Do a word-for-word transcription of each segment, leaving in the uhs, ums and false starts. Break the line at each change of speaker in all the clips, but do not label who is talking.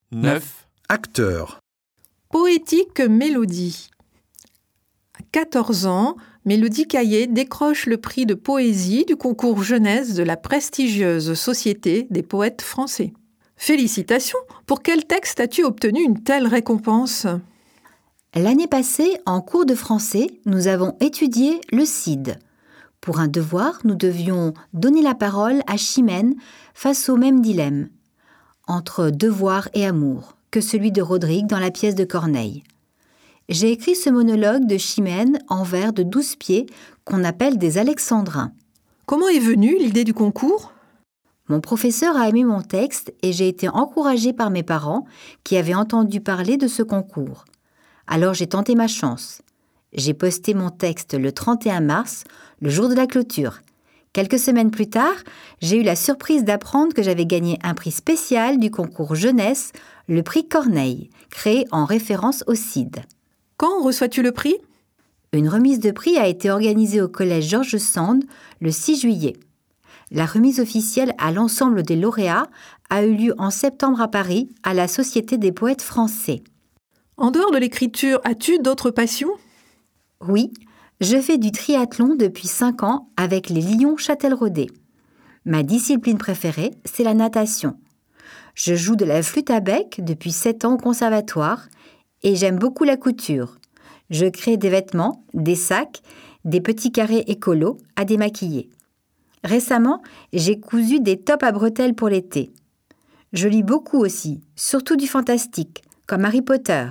neuf.
Acteur.
Poétique Mélodie. À quatorze ans, Mélodie Caillé décroche le prix de poésie du concours jeunesse de la prestigieuse Société des poètes français. Félicitations! Pour quel texte as-tu obtenu une telle récompense?
L'année passée, en cours de français, nous avons étudié le Cid. Pour un devoir, nous devions donner la parole à Chimène face au même dilemme, entre devoir et amour, que celui de Rodrigue dans la pièce de Corneille. J'ai écrit ce monologue de Chimène en vers de douze pieds qu'on appelle des alexandrins.
Comment est venue l'idée du concours?
Mon professeur a aimé mon texte et j'ai été encouragée par mes parents qui avaient entendu parler de ce concours. Alors j'ai tenté ma chance. J'ai posté mon texte le trente et un mars, le jour de la clôture. Quelques semaines plus tard, j'ai eu la surprise d'apprendre que j'avais gagné un prix spécial du concours jeunesse, le prix Corneille, créé en référence au Cid.
Quand reçois-tu le prix?
Une remise de prix a été organisée au collège Georges Sand le six juillet. La remise officielle à l'ensemble des lauréats a eu lieu en septembre à Paris, à la Société des poètes français.
En dehors de l'écriture, as-tu d'autres passions?
Oui, je fais du triathlon depuis cinq ans avec les Lions Châtelleraudais. Ma discipline préférée, c'est la natation. Je joue de la flûte à bec depuis sept ans au conservatoire et j'aime beaucoup la couture. Je crée des vêtements, des sacs, des petits carrés écolos à démaquiller. Récemment, j'ai cousu des tops à bretelles pour l'été. Je lis beaucoup aussi, surtout du fantastique, comme Harry Potter.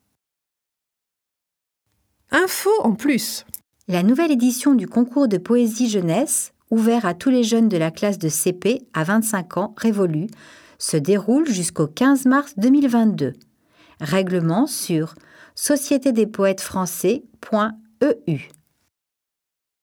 Info en plus.
La nouvelle édition du concours de poésie jeunesse, ouvert à tous les jeunes de la classe de C P à vingt-cinq ans révolus, se déroule jusqu'au quinze mars deux mille vingt-deux. Règlement sur société des poètes français point e u.